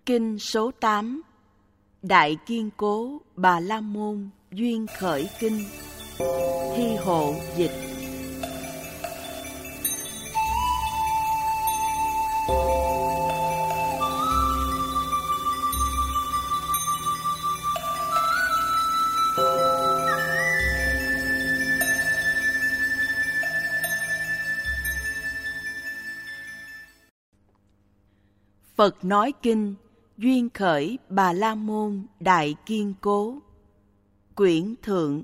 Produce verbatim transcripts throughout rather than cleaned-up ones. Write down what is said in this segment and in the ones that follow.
Kinh số tám. Đại Kiên Cố Bà La Môn Duyên Khởi Kinh. Thi hộ dịch. Phật nói kinh Duyên Khởi Bà La Môn Đại Kiên Cố. Quyển thượng.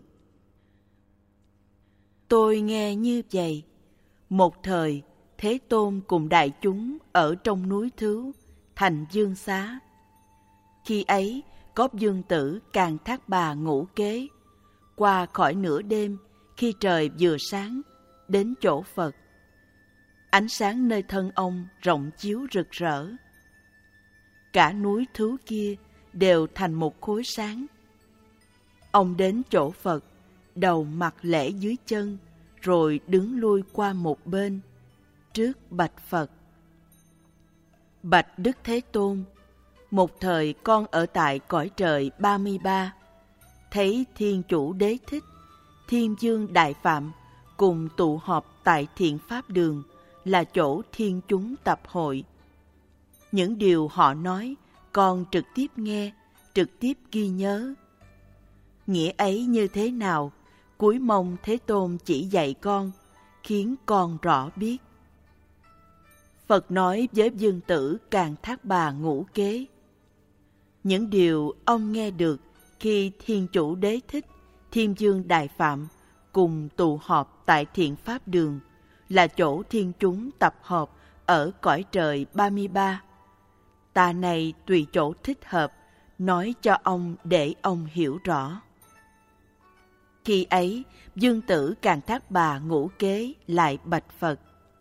Tôi nghe như vậy. Một thời, Thế Tôn cùng đại chúng ở trong núi Thứu, thành Dương Xá. Khi ấy, có dương tử Càn Thác Bà ngủ kế. Qua khỏi nửa đêm, khi trời vừa sáng, đến chỗ Phật. Ánh sáng nơi thân ông rộng chiếu rực rỡ. Cả núi Thứu kia đều thành một khối sáng. Ông đến chỗ Phật, đầu mặt lễ dưới chân, rồi đứng lui qua một bên, trước bạch Phật. Bạch Đức Thế Tôn, một thời con ở tại cõi trời ba mươi ba, thấy Thiên Chủ Đế Thích, Thiên Dương Đại Phạm cùng tụ họp tại Thiện Pháp Đường, là chỗ thiên chúng tập hội. Những điều họ nói, con trực tiếp nghe, trực tiếp ghi nhớ. Nghĩa ấy như thế nào, cúi mong Thế Tôn chỉ dạy con, khiến con rõ biết. Phật nói với dương tử Càn Thác Bà ngủ kế. Những điều ông nghe được khi Thiên Chủ Đế Thích, Thiên Dương Đại Phạm cùng tụ họp tại Thiện Pháp Đường, là chỗ thiên chúng tập hợp ở cõi trời ba mươi ba. Ta này tùy chỗ thích hợp, nói cho ông để ông hiểu rõ. Khi ấy, dương tử Càn Thác Bà ngủ kế lại bạch Phật.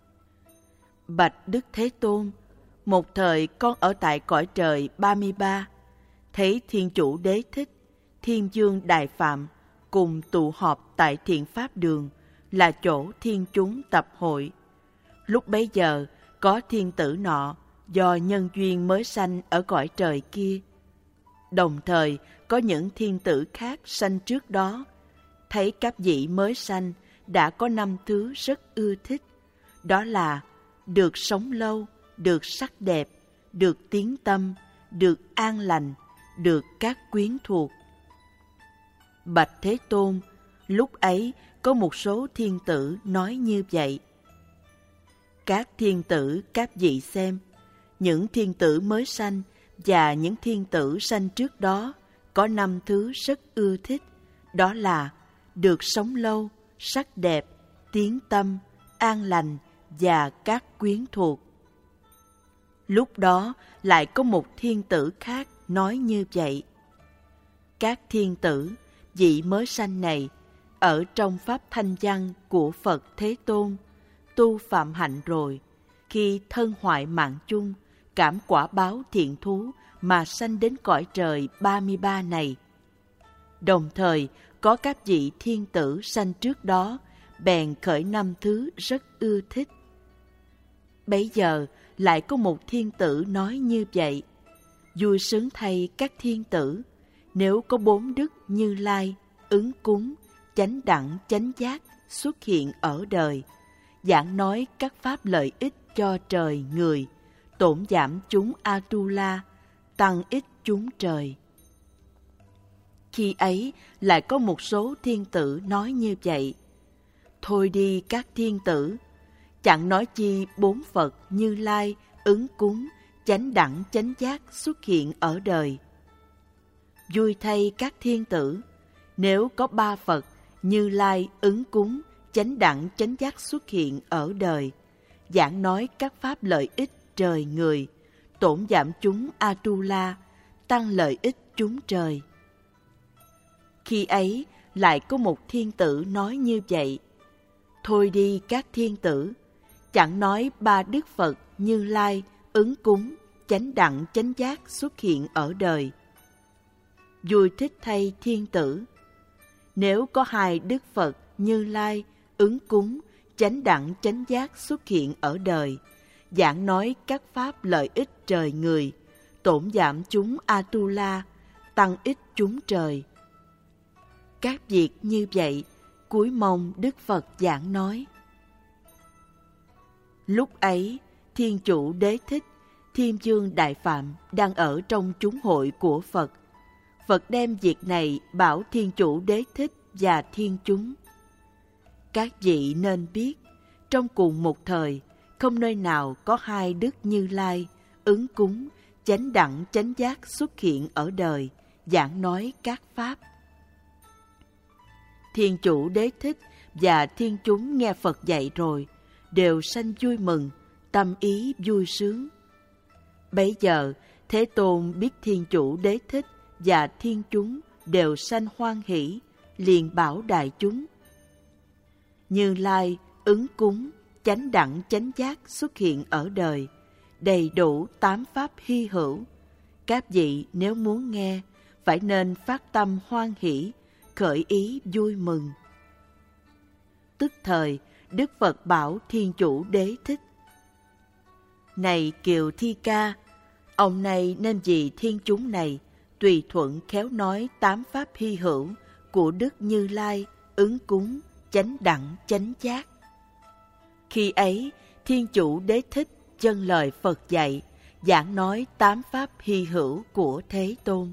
Bạch Đức Thế Tôn, một thời con ở tại cõi trời ba mươi ba, thấy Thiên Chủ Đế Thích, Thiên Dương Đại Phạm cùng tụ họp tại Thiện Pháp Đường, là chỗ thiên chúng tập hội. Lúc bấy giờ, có thiên tử nọ do nhân duyên mới sanh ở cõi trời kia. Đồng thời, có những thiên tử khác sanh trước đó, thấy các vị mới sanh đã có năm thứ rất ưa thích. Đó là được sống lâu, được sắc đẹp, được tiếng tâm, được an lành, được các quyến thuộc. Bạch Thế Tôn, lúc ấy có một số thiên tử nói như vậy. Các thiên tử các vị xem, những thiên tử mới sanh và những thiên tử sanh trước đó có năm thứ rất ưa thích. Đó là được sống lâu, sắc đẹp, tiếng tâm, an lành và các quyến thuộc. Lúc đó lại có một thiên tử khác nói như vậy. Các thiên tử, vị mới sanh này, ở trong pháp thanh văn của Phật Thế Tôn, tu phạm hạnh rồi, khi thân hoại mạng chung, cảm quả báo thiện thú mà sanh đến cõi trời ba mươi ba này. Đồng thời, có các vị thiên tử sanh trước đó, bèn khởi năm thứ rất ưa thích. Bấy giờ, lại có một thiên tử nói như vậy. Vui sướng thay các thiên tử, nếu có bốn đức Như Lai, ứng cúng, chánh đẳng, chánh giác xuất hiện ở đời, giảng nói các pháp lợi ích cho trời người, tổn giảm chúng Atula, tăng ích chúng trời. Khi ấy lại có một số thiên tử nói như vậy. Thôi đi các thiên tử, chẳng nói chi bốn Phật Như Lai, ứng cúng, chánh đẳng, chánh giác xuất hiện ở đời. Vui thay các thiên tử, nếu có ba Phật Như Lai, ứng cúng, chánh đẳng, chánh giác xuất hiện ở đời, giảng nói các pháp lợi ích trời người, tổn giảm chúng Atula, tăng lợi ích chúng trời. Khi ấy lại có một thiên tử nói như vậy. Thôi đi các thiên tử, chẳng nói ba đức Phật Như Lai, ứng cúng, chánh đẳng, chánh giác xuất hiện ở đời. Vui thích thay thiên tử, nếu có hai đức Phật Như Lai, ứng cúng, chánh đẳng, chánh giác xuất hiện ở đời, giảng nói các pháp lợi ích trời người, tổn giảm chúng Atula, tăng ích chúng trời. Các việc như vậy, cúi mong Đức Phật giảng nói. Lúc ấy, Thiên Chủ Đế Thích, Thiên Chương Đại Phạm đang ở trong chúng hội của Phật. Phật đem việc này bảo Thiên Chủ Đế Thích và thiên chúng. Các vị nên biết, trong cùng một thời, không nơi nào có hai Đức Như Lai, ứng cúng, chánh đẳng chánh giác xuất hiện ở đời, giảng nói các pháp. Thiên Chủ Đế Thích và thiên chúng nghe Phật dạy rồi, đều sanh vui mừng, tâm ý vui sướng. Bấy giờ, Thế Tôn biết Thiên Chủ Đế Thích và thiên chúng đều sanh hoan hỷ, liền bảo đại chúng. Như Lai, ứng cúng, chánh đẳng chánh giác xuất hiện ở đời, đầy đủ tám pháp hy hữu. Các vị nếu muốn nghe, phải nên phát tâm hoan hỷ, khởi ý vui mừng. Tức thời, Đức Phật bảo Thiên Chủ Đế Thích. Này Kiều Thi Ca, ông này nên vì thiên chúng này, tùy thuận khéo nói tám pháp hy hữu của Đức Như Lai, ứng cúng, chánh đẳng chánh giác. Khi ấy, Thiên Chủ Đế Thích dâng lời Phật dạy, giảng nói tám pháp hy hữu của Thế Tôn.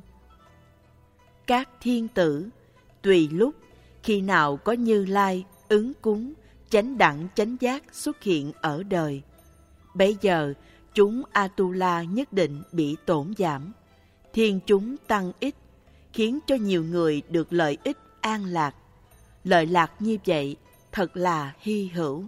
Các thiên tử, tùy lúc, khi nào có Như Lai, ứng cúng, chánh đẳng chánh giác xuất hiện ở đời, bấy giờ chúng Atula nhất định bị tổn giảm, thiên chúng tăng ích, khiến cho nhiều người được lợi ích an lạc. Lợi lạc như vậy thật là hy hữu.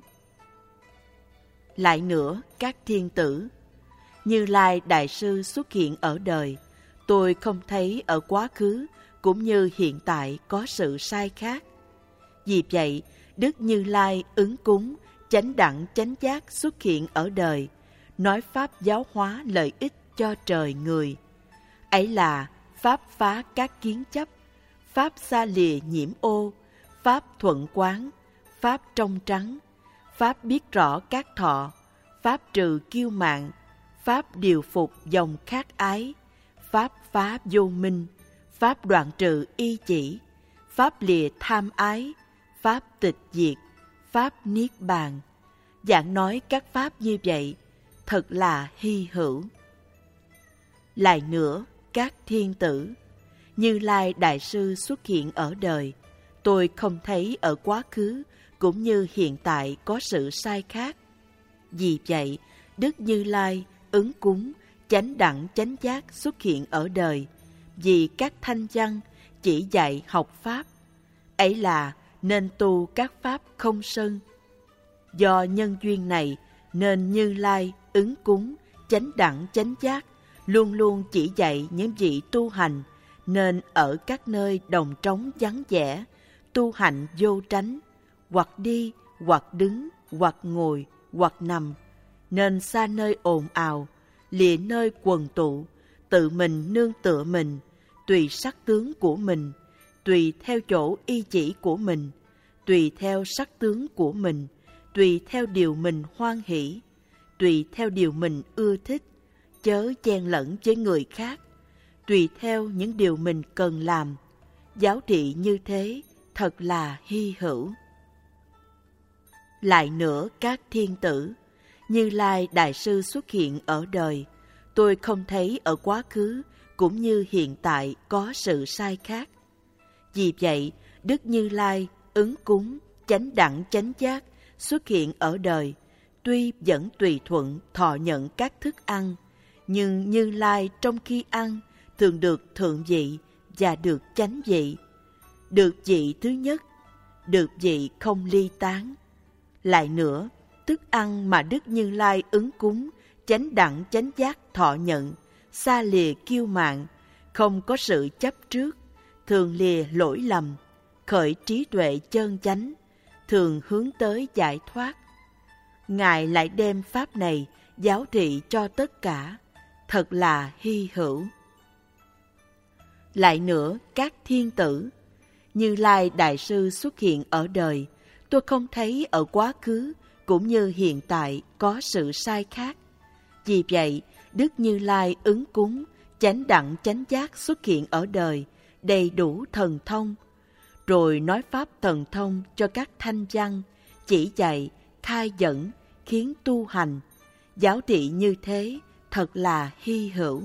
Lại nữa, các thiên tử, Như Lai Đại Sư xuất hiện ở đời, tôi không thấy ở quá khứ cũng như hiện tại có sự sai khác. Vì vậy, Đức Như Lai ứng cúng, chánh đẳng chánh giác xuất hiện ở đời, nói pháp giáo hóa lợi ích cho trời người. Ấy là pháp phá các kiến chấp, pháp xa lìa nhiễm ô, pháp thuận quán, pháp trong trắng, pháp biết rõ các thọ, pháp trừ kiêu mạn, pháp điều phục dòng khát ái, pháp phá vô minh, pháp đoạn trừ y chỉ, pháp lìa tham ái, pháp tịch diệt, pháp niết bàn. Giảng nói các pháp như vậy, thật là hy hữu. Lại nữa, các thiên tử, Như Lai Đại Sư xuất hiện ở đời, tôi không thấy ở quá khứ cũng như hiện tại có sự sai khác. Vì vậy, Đức Như Lai ứng cúng, chánh đẳng chánh giác xuất hiện ở đời, vì các thanh văn chỉ dạy học pháp. Ấy là nên tu các pháp không sân. Do nhân duyên này nên Như Lai ứng cúng, chánh đẳng chánh giác luôn luôn chỉ dạy những vị tu hành nên ở các nơi đồng trống vắng vẻ, tu hành vô tránh, hoặc đi, hoặc đứng, hoặc ngồi, hoặc nằm, nên xa nơi ồn ào, lìa nơi quần tụ, tự mình nương tựa mình, tùy sắc tướng của mình, tùy theo chỗ y chỉ của mình, tùy theo sắc tướng của mình, tùy theo điều mình hoan hỷ, tùy theo điều mình ưa thích, chớ chen lẫn với người khác, tùy theo những điều mình cần làm. Giáo trị như thế thật là hy hữu. Lại nữa, các thiên tử, Như Lai Đại Sư xuất hiện ở đời, tôi không thấy ở quá khứ cũng như hiện tại có sự sai khác. Vì vậy, Đức Như Lai ứng cúng, chánh đẳng chánh giác xuất hiện ở đời, tuy vẫn tùy thuận thọ nhận các thức ăn, nhưng Như Lai trong khi ăn thường được thượng vị và được chánh vị. Được vị thứ nhất, được vị không ly tán. Lại nữa, thức ăn mà Đức Như Lai ứng cúng, chánh đẳng chánh giác thọ nhận, xa lìa kiêu mạn, không có sự chấp trước, thường lìa lỗi lầm, khởi trí tuệ chân chánh, thường hướng tới giải thoát. Ngài lại đem pháp này giáo trị cho tất cả, thật là hy hữu. Lại nữa, các thiên tử, Như Lai Đại Sư xuất hiện ở đời, tôi không thấy ở quá khứ cũng như hiện tại có sự sai khác. Vì vậy, Đức Như Lai ứng cúng, chánh đẳng chánh giác xuất hiện ở đời, đầy đủ thần thông, rồi nói pháp thần thông cho các thanh văn, chỉ dạy, khai dẫn, khiến tu hành. Giáo trị như thế thật là hy hữu.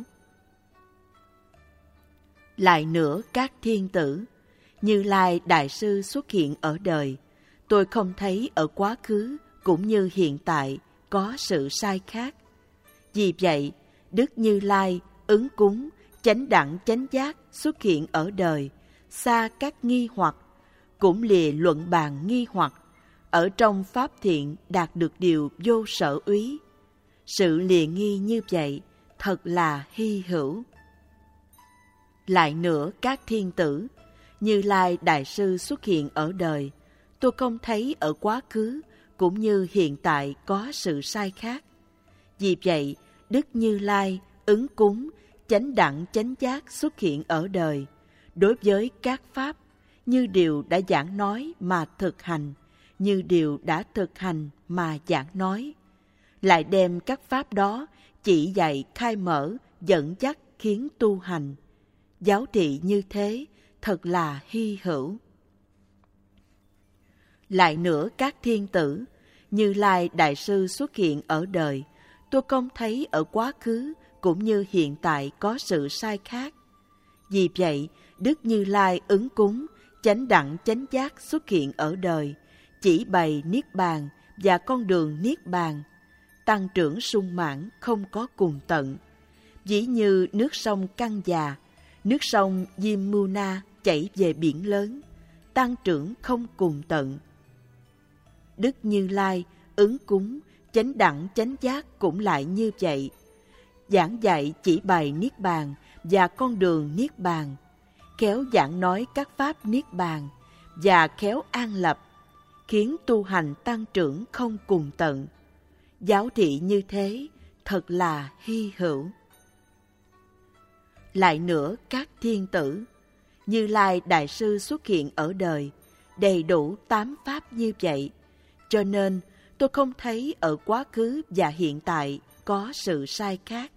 Lại nữa các thiên tử, Như Lai Đại Sư xuất hiện ở đời, tôi không thấy ở quá khứ cũng như hiện tại có sự sai khác. Vì vậy, Đức Như Lai ứng cúng, chánh đẳng chánh giác xuất hiện ở đời, xa các nghi hoặc, cũng lìa luận bàn nghi hoặc, ở trong pháp thiện đạt được điều vô sở úy. Sự lìa nghi như vậy thật là hy hữu. Lại nữa các thiên tử, Như Lai Đại Sư xuất hiện ở đời, tôi không thấy ở quá khứ cũng như hiện tại có sự sai khác. Vì vậy, Đức Như Lai ứng cúng, chánh đẳng chánh giác xuất hiện ở đời, đối với các pháp như điều đã giảng nói mà thực hành, như điều đã thực hành mà giảng nói, lại đem các pháp đó chỉ dạy khai mở, dẫn dắt khiến tu hành. Giáo trị như thế thật là hy hữu. Lại nữa các thiên tử, Như Lai Đại Sư xuất hiện ở đời, tôi không thấy ở quá khứ cũng như hiện tại có sự sai khác. Vì vậy, Đức Như Lai ứng cúng, chánh đẳng chánh giác xuất hiện ở đời, chỉ bày niết bàn và con đường niết bàn, tăng trưởng sung mãn không có cùng tận. Ví như nước sông Căng Già, nước sông Yamuna chảy về biển lớn, tăng trưởng không cùng tận. Đức Như Lai ứng cúng, chánh đẳng chánh giác cũng lại như vậy, giảng dạy chỉ bày niết bàn và con đường niết bàn, khéo giảng nói các pháp niết bàn và khéo an lập, khiến tu hành tăng trưởng không cùng tận. Giáo trị như thế thật là hy hữu. Lại nữa các thiên tử, Như Lai Đại Sư xuất hiện ở đời, đầy đủ tám pháp như vậy, cho nên tôi không thấy ở quá khứ và hiện tại có sự sai khác.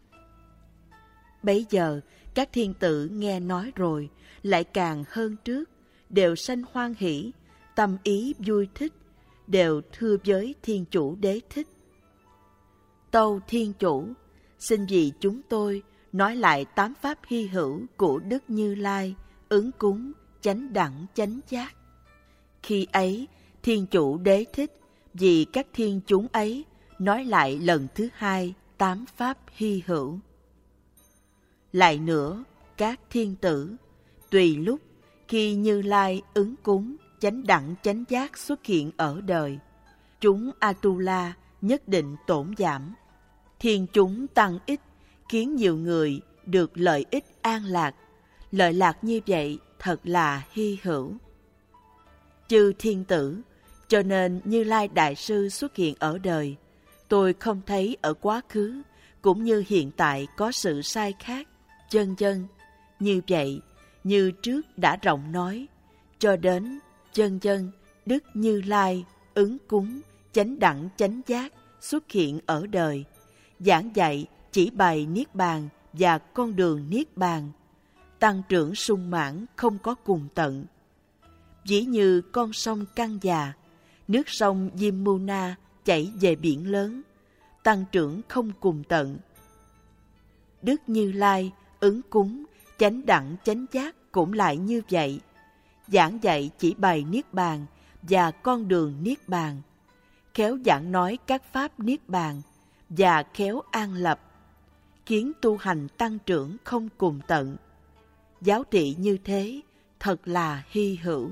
Bấy giờ các thiên tử nghe nói rồi, lại càng hơn trước, đều sanh hoan hỷ, tâm ý vui thích, đều thưa với Thiên Chủ Đế Thích: Tâu Thiên Chủ, xin vì chúng tôi nói lại tám pháp hy hữu của Đức Như Lai, ứng cúng, chánh đẳng chánh giác. Khi ấy, Thiên Chủ Đế Thích vì các thiên chúng ấy nói lại lần thứ hai tám pháp hy hữu. Lại nữa, các thiên tử, tùy lúc khi Như Lai ứng cúng, chánh đẳng chánh giác xuất hiện ở đời, chúng Atula nhất định tổn giảm, thiên chúng tăng ít, khiến nhiều người được lợi ích an lạc. Lợi lạc như vậy thật là hy hữu. Chư thiên tử, cho nên Như Lai Đại Sư xuất hiện ở đời, tôi không thấy ở quá khứ cũng như hiện tại có sự sai khác, chân chân. Như vậy, như trước đã rộng nói, cho đến chân chân Đức Như Lai ứng cúng, chánh đẳng chánh giác xuất hiện ở đời, giảng dạy chỉ bày niết bàn và con đường niết bàn, tăng trưởng sung mãn không có cùng tận. Ví như con sông Căng Già, nước sông Yamuna chảy về biển lớn, tăng trưởng không cùng tận. Đức Như Lai ứng cúng, chánh đẳng chánh giác cũng lại như vậy, giảng dạy chỉ bày niết bàn và con đường niết bàn, khéo giảng nói các pháp niết bàn và khéo an lập, khiến tu hành tăng trưởng không cùng tận. Giáo trị như thế thật là hy hữu.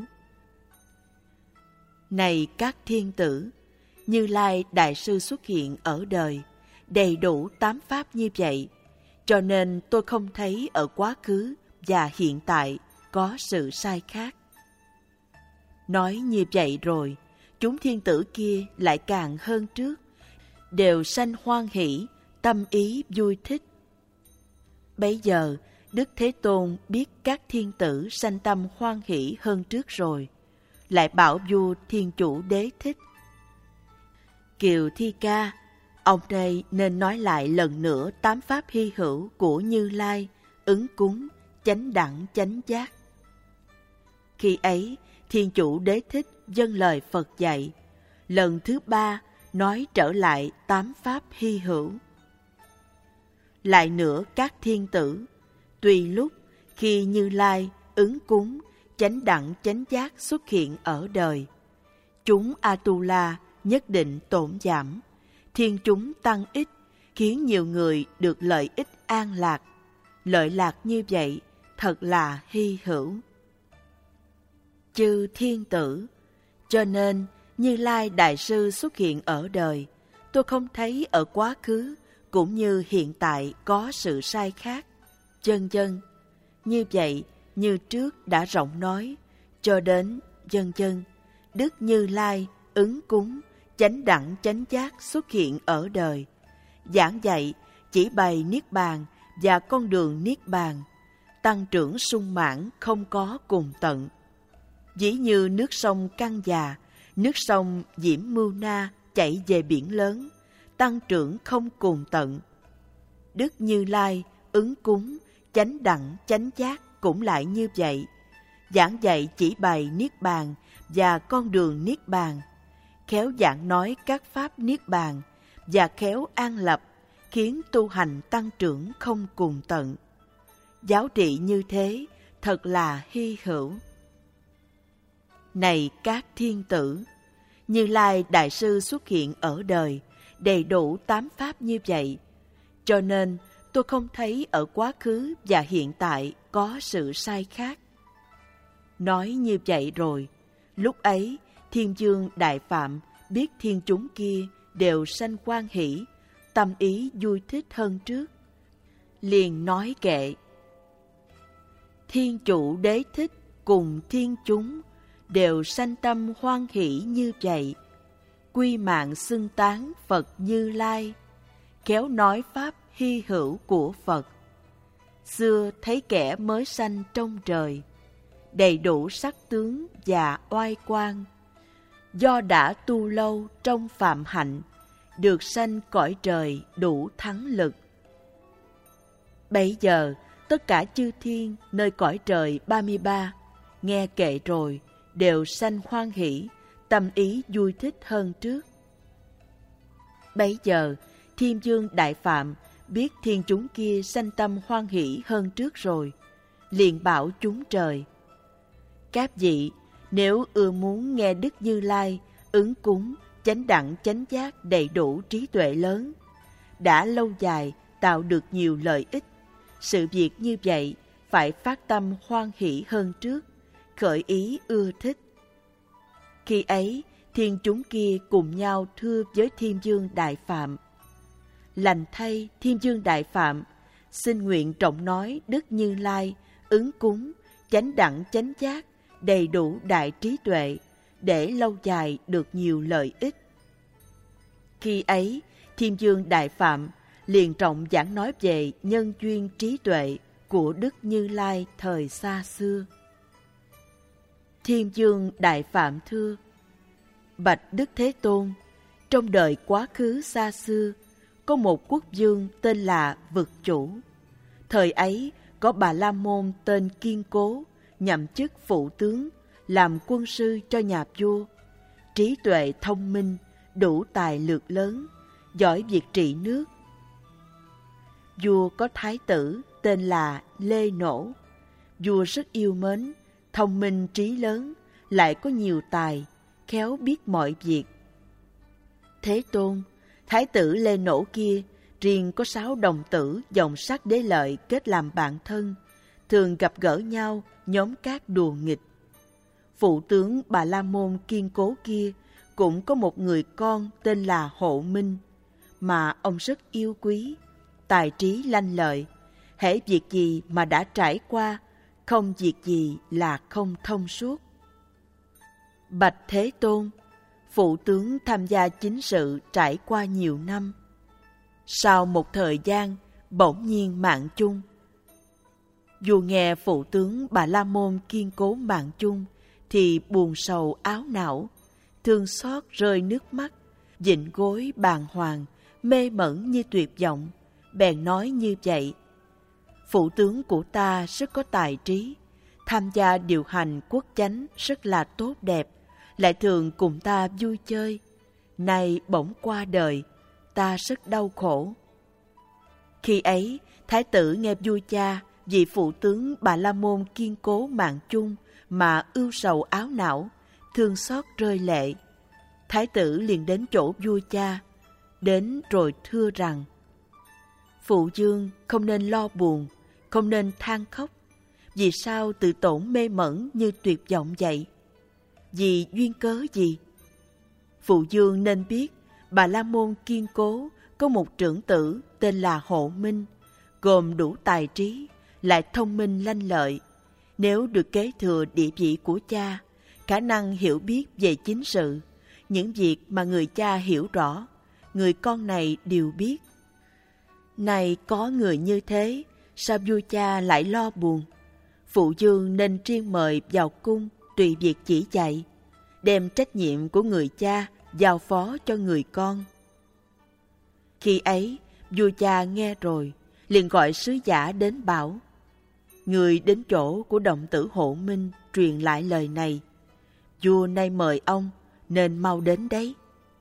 Này các thiên tử, Như Lai Đại Sư xuất hiện ở đời, đầy đủ tám pháp như vậy, cho nên tôi không thấy ở quá khứ và hiện tại có sự sai khác. Nói như vậy rồi, chúng thiên tử kia lại càng hơn trước, đều sanh hoan hỷ, tâm ý vui thích. Bấy giờ, Đức Thế Tôn biết các thiên tử sanh tâm hoan hỷ hơn trước rồi, lại bảo vua Thiên Chủ Đế Thích: Kiều Thi Ca, ông đây nên nói lại lần nữa tám pháp hy hữu của Như Lai, ứng cúng, chánh đẳng chánh giác. Khi ấy, Thiên Chủ Đế Thích dâng lời Phật dạy, lần thứ ba nói trở lại tám pháp hy hữu. Lại nữa các thiên tử, tùy lúc khi Như Lai ứng cúng, chánh đẳng chánh giác xuất hiện ở đời, chúng Atula nhất định tổn giảm, thiên chúng tăng ít, khiến nhiều người được lợi ích an lạc. Lợi lạc như vậy thật là hy hữu. Chư thiên tử, cho nên Như Lai Đại Sư xuất hiện ở đời, tôi không thấy ở quá khứ cũng như hiện tại có sự sai khác. Vân vân. Như vậy, như trước đã rộng nói, cho đến vân vân, Đức Như Lai ứng cúng, chánh đẳng chánh giác xuất hiện ở đời, giảng dạy chỉ bày niết bàn và con đường niết bàn, tăng trưởng sung mãn không có cùng tận. Ví như nước sông Căng Già, nước sông Diễm Mưu Na chảy về biển lớn, tăng trưởng không cùng tận. Đức Như Lai ứng cúng, chánh đẳng chánh giác cũng lại như vậy, giảng dạy chỉ bày niết bàn và con đường niết bàn, khéo giảng nói các pháp niết bàn và khéo an lập, khiến tu hành tăng trưởng không cùng tận. Giáo trị như thế thật là hy hữu. Này các thiên tử, Như Lai Đại Sư xuất hiện ở đời, đầy đủ tám pháp như vậy, cho nên tôi không thấy ở quá khứ và hiện tại có sự sai khác. Nói như vậy rồi, lúc ấy Thiên Vương Đại Phạm biết thiên chúng kia đều sanh hoan hỷ, tâm ý vui thích hơn trước, liền nói kệ: Thiên Chủ Đế Thích cùng thiên chúng đều sanh tâm hoan hỷ như vậy, quy mạng xưng tán Phật Như Lai, khéo nói pháp hy hữu của Phật. Xưa thấy kẻ mới sanh trong trời, đầy đủ sắc tướng và oai quang, do đã tu lâu trong phạm hạnh, được sanh cõi trời đủ thắng lực. Bấy giờ tất cả chư thiên nơi cõi trời ba mươi ba nghe kệ rồi đều sanh hoan hỷ, tâm ý vui thích hơn trước. Bấy giờ Thiên Vương Đại Phạm biết thiên chúng kia sanh tâm hoan hỷ hơn trước rồi, liền bảo chúng trời: Các vị, nếu ưa muốn nghe Đức Như Lai ứng cúng, chánh đẳng chánh giác đầy đủ trí tuệ lớn, đã lâu dài tạo được nhiều lợi ích, sự việc như vậy phải phát tâm hoan hỷ hơn trước, khởi ý ưa thích. Khi ấy, thiên chúng kia cùng nhau thưa với Thiên Vương Đại Phạm: Lành thay Thiên Vương Đại Phạm, xin nguyện trọng nói Đức Như Lai ứng cúng, chánh đẳng chánh giác đầy đủ đại trí tuệ, để lâu dài được nhiều lợi ích. Khi ấy, Thiên Vương Đại Phạm liền trọng giảng nói về nhân duyên trí tuệ của Đức Như Lai thời xa xưa. Thiên Vương Đại Phạm thưa: Bạch Đức Thế Tôn, trong đời quá khứ xa xưa, có một quốc vương tên là Vực Chủ. Thời ấy có Bà La Môn tên Kiên Cố, nhậm chức phụ tướng, làm quân sư cho nhà vua. Trí tuệ thông minh, đủ tài lược lớn, giỏi việc trị nước. Vua có thái tử tên là Lê Nỗ. Vua rất yêu mến, thông minh trí lớn, lại có nhiều tài, khéo biết mọi việc. Thế Tôn, thái tử Lê Nỗ kia riêng có sáu đồng tử dòng sắc đế lợi kết làm bạn thân, thường gặp gỡ nhau nhóm các đùa nghịch. Phụ tướng Bà La Môn Kiên Cố kia cũng có một người con tên là Hộ Minh, mà ông rất yêu quý, tài trí lanh lợi, hễ việc gì mà đã trải qua, không việc gì là không thông suốt. Bạch Thế Tôn, phụ tướng tham gia chính sự trải qua nhiều năm. Sau một thời gian, bỗng nhiên mạng chung. Dù nghe phụ tướng Bà La Môn Kiên Cố mạng chung, thì buồn sầu áo não, thương xót rơi nước mắt, vịnh gối bàng hoàng, mê mẩn như tuyệt vọng, bèn nói như vậy: Phụ tướng của ta rất có tài trí, tham gia điều hành quốc chánh rất là tốt đẹp, lại thường cùng ta vui chơi. Nay bỗng qua đời, ta rất đau khổ. Khi ấy, thái tử nghe vua cha vì phụ tướng Bà La Môn kiên cố mạng chung mà ưu sầu áo não, thương xót rơi lệ. Thái tử liền đến chỗ vua cha, đến rồi thưa rằng: Phụ vương không nên lo buồn, không nên than khóc. Vì sao tự tổn mê mẩn như tuyệt vọng vậy? Vì duyên cớ gì? Phụ vương nên biết, Bà La Môn kiên cố có một trưởng tử tên là Hộ Minh, gồm đủ tài trí, lại thông minh lanh lợi. Nếu được kế thừa địa vị của cha, khả năng hiểu biết về chính sự, những việc mà người cha hiểu rõ, người con này đều biết. Này có người như thế, sao vua cha lại lo buồn? Phụ vương nên riêng mời vào cung tùy việc chỉ dạy, đem trách nhiệm của người cha giao phó cho người con. Khi ấy, vua cha nghe rồi, liền gọi sứ giả đến bảo: Người đến chỗ của đồng tử Hộ Minh truyền lại lời này, vua nay mời ông, nên mau đến đấy.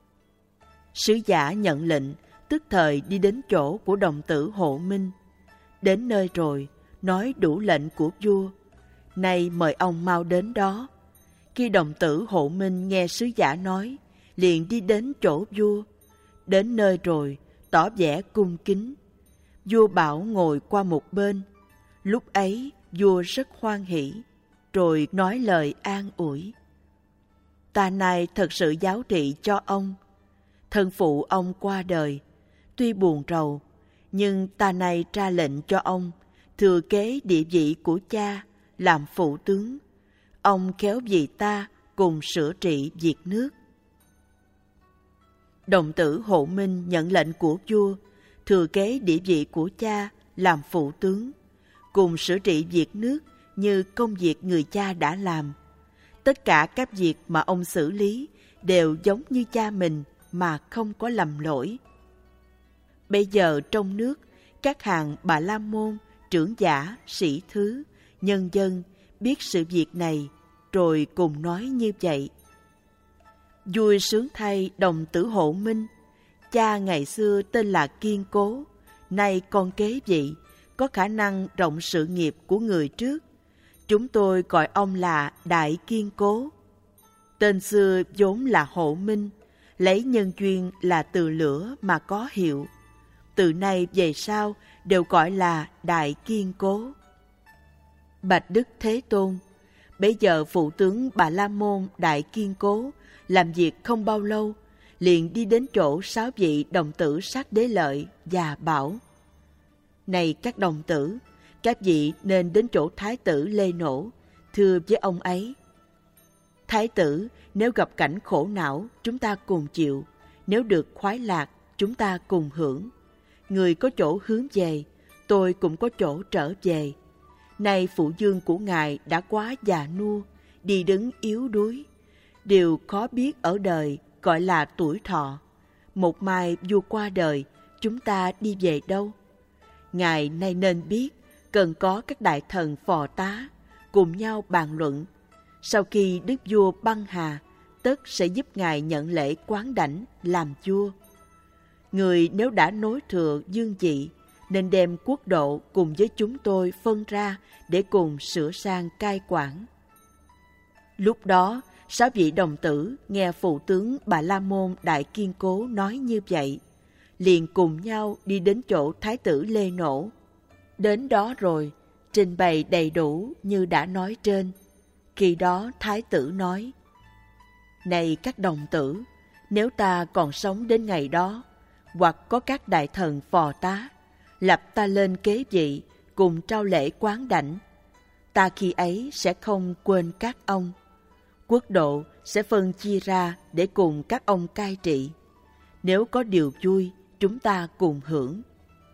Sứ giả nhận lệnh, tức thời đi đến chỗ của đồng tử Hộ Minh. Đến nơi rồi, nói đủ lệnh của vua, nay mời ông mau đến đó. Khi đồng tử Hộ Minh nghe sứ giả nói, liền đi đến chỗ vua. Đến nơi rồi, tỏ vẻ cung kính. Vua bảo ngồi qua một bên. Lúc ấy, vua rất hoan hỉ, rồi nói lời an ủi: Ta nay thật sự giáo trị cho ông. Thân phụ ông qua đời, tuy buồn rầu, nhưng ta nay ra lệnh cho ông thừa kế địa vị của cha, làm phụ tướng. Ông khéo vì ta cùng sửa trị việc nước. Đồng tử Hộ Minh nhận lệnh của vua, thừa kế địa vị của cha, làm phụ tướng, cùng sửa trị việc nước như công việc người cha đã làm. Tất cả các việc mà ông xử lý đều giống như cha mình mà không có lầm lỗi. Bây giờ trong nước, các hàng Bà La Môn, trưởng giả, sĩ thứ, nhân dân biết sự việc này, rồi cùng nói như vậy: Vui sướng thay đồng tử Hộ Minh, cha ngày xưa tên là Kiên Cố, nay con kế vị, có khả năng rộng sự nghiệp của người trước. Chúng tôi gọi ông là Đại Kiên Cố. Tên xưa vốn là Hộ Minh, lấy nhân duyên là từ lửa mà có hiệu. Từ nay về sau đều gọi là Đại Kiên Cố. Bạch Đức Thế Tôn, bây giờ phụ tướng Bà La Môn Đại Kiên Cố làm việc không bao lâu, liền đi đến chỗ sáu vị đồng tử Sát Đế Lợi và bảo: Này các đồng tử, các vị nên đến chỗ Thái tử Lê Nổ, thưa với ông ấy: Thái tử, nếu gặp cảnh khổ não, chúng ta cùng chịu; nếu được khoái lạc, chúng ta cùng hưởng. Người có chỗ hướng về, tôi cũng có chỗ trở về. Nay phụ vương của ngài đã quá già nua, đi đứng yếu đuối. Điều khó biết ở đời gọi là tuổi thọ. Một mai vua qua đời, chúng ta đi về đâu? Ngài nay nên biết, cần có các đại thần phò tá cùng nhau bàn luận. Sau khi đức vua băng hà, tất sẽ giúp ngài nhận lễ quán đảnh làm vua. Người nếu đã nối thừa dương vị, nên đem quốc độ cùng với chúng tôi phân ra để cùng sửa sang cai quản. Lúc đó, sáu vị đồng tử nghe phụ tướng Bà La Môn Đại Kiên Cố nói như vậy, liền cùng nhau đi đến chỗ Thái tử Lê Nổ. Đến đó rồi, trình bày đầy đủ như đã nói trên. Khi đó Thái tử nói: Này các đồng tử, nếu ta còn sống đến ngày đó, hoặc có các đại thần phò tá, lập ta lên kế vị, cùng trao lễ quán đảnh, ta khi ấy sẽ không quên các ông. Quốc độ sẽ phân chia ra để cùng các ông cai trị. Nếu có điều vui, chúng ta cùng hưởng.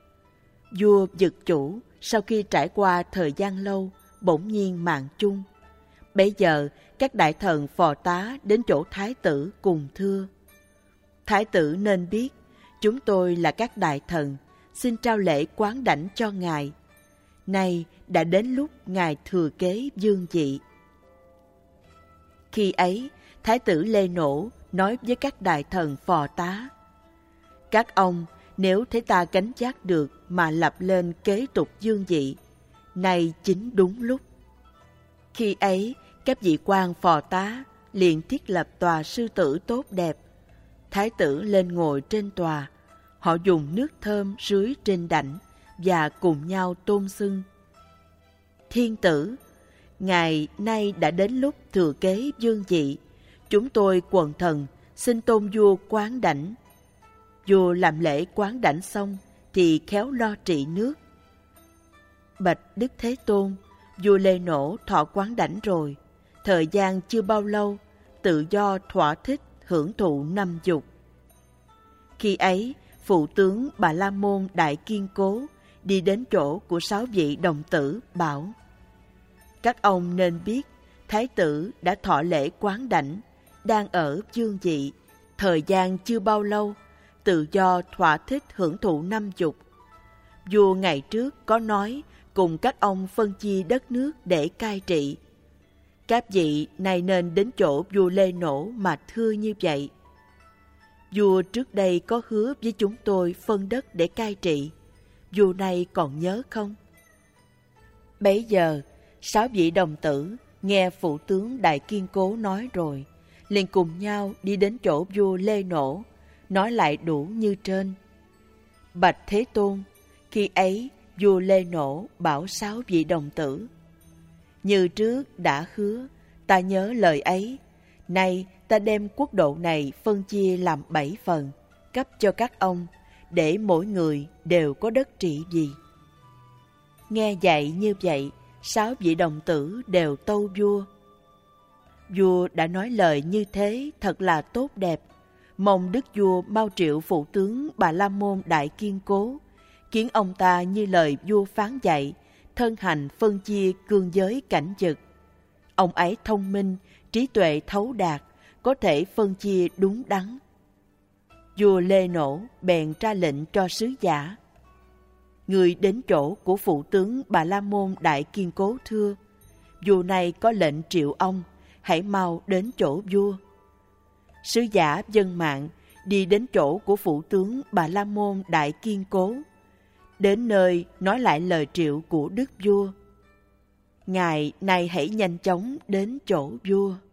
Vua Dực Chủ sau khi trải qua thời gian lâu, bỗng nhiên mạng chung. Bây giờ các đại thần phò tá đến chỗ Thái tử cùng thưa: Thái tử nên biết, chúng tôi là các đại thần, xin trao lễ quán đảnh cho ngài. nay đã đến lúc ngài thừa kế vương vị. Khi ấy, Thái tử Lê Nổ nói với các đại thần phò tá: các ông nếu thấy ta gánh vác được mà lập lên kế tục vương vị, nay chính đúng lúc. Khi ấy, các vị quan phò tá liền thiết lập tòa sư tử tốt đẹp. Thái tử lên ngồi trên tòa, họ dùng nước thơm rưới trên đảnh và cùng nhau tôn xưng: thiên tử, ngài nay đã đến lúc thừa kế vương vị, chúng tôi quần thần xin tôn vua quán đảnh. Vua làm lễ quán đảnh xong thì khéo lo trị nước. Bạch Đức Thế Tôn, vua Lê Nổ thọ quán đảnh rồi, thời gian chưa bao lâu, tự do thỏa thích hưởng thụ năm dục. Khi ấy, phụ tướng Bà La Môn Đại Kiên Cố đi đến chỗ của sáu vị đồng tử bảo: các ông nên biết, Thái tử đã thọ lễ quán đảnh, đang ở vương vị, thời gian chưa bao lâu, tự do thỏa thích hưởng thụ năm dục. Vua ngày trước có nói cùng các ông phân chia đất nước để cai trị. Các vị này nên đến chỗ vua Lê Nổ mà thưa như vậy: vua trước đây có hứa với chúng tôi phân đất để cai trị, vua này còn nhớ không? Bấy giờ, sáu vị đồng tử nghe phụ tướng Đại Kiên Cố nói rồi, liền cùng nhau đi đến chỗ vua Lê Nổ, nói lại đủ như trên. Bạch Thế Tôn, khi ấy vua Lê Nổ bảo sáu vị đồng tử: như trước đã hứa, ta nhớ lời ấy, nay ta đem quốc độ này phân chia làm bảy phần, cấp cho các ông, để mỗi người đều có đất trị vì. Nghe dạy như vậy, sáu vị đồng tử đều tâu vua: vua đã nói lời như thế thật là tốt đẹp, mong đức vua mau triệu phụ tướng Bà La Môn Đại Kiên Cố, khiến ông ta như lời vua phán dạy, thân hành phân chia cương giới cảnh vực. Ông ấy thông minh, trí tuệ thấu đạt, có thể phân chia đúng đắn. Vua Lê Nổ bèn ra lệnh cho sứ giả: người đến chỗ của phụ tướng Bà La Môn Đại Kiên Cố thưa: vua này có lệnh triệu ông, hãy mau đến chỗ vua. Sứ giả dân mạng đi đến chỗ của phụ tướng Bà La Môn Đại Kiên Cố. Đến nơi nói lại lời triệu của đức vua: ngài này hãy nhanh chóng đến chỗ vua.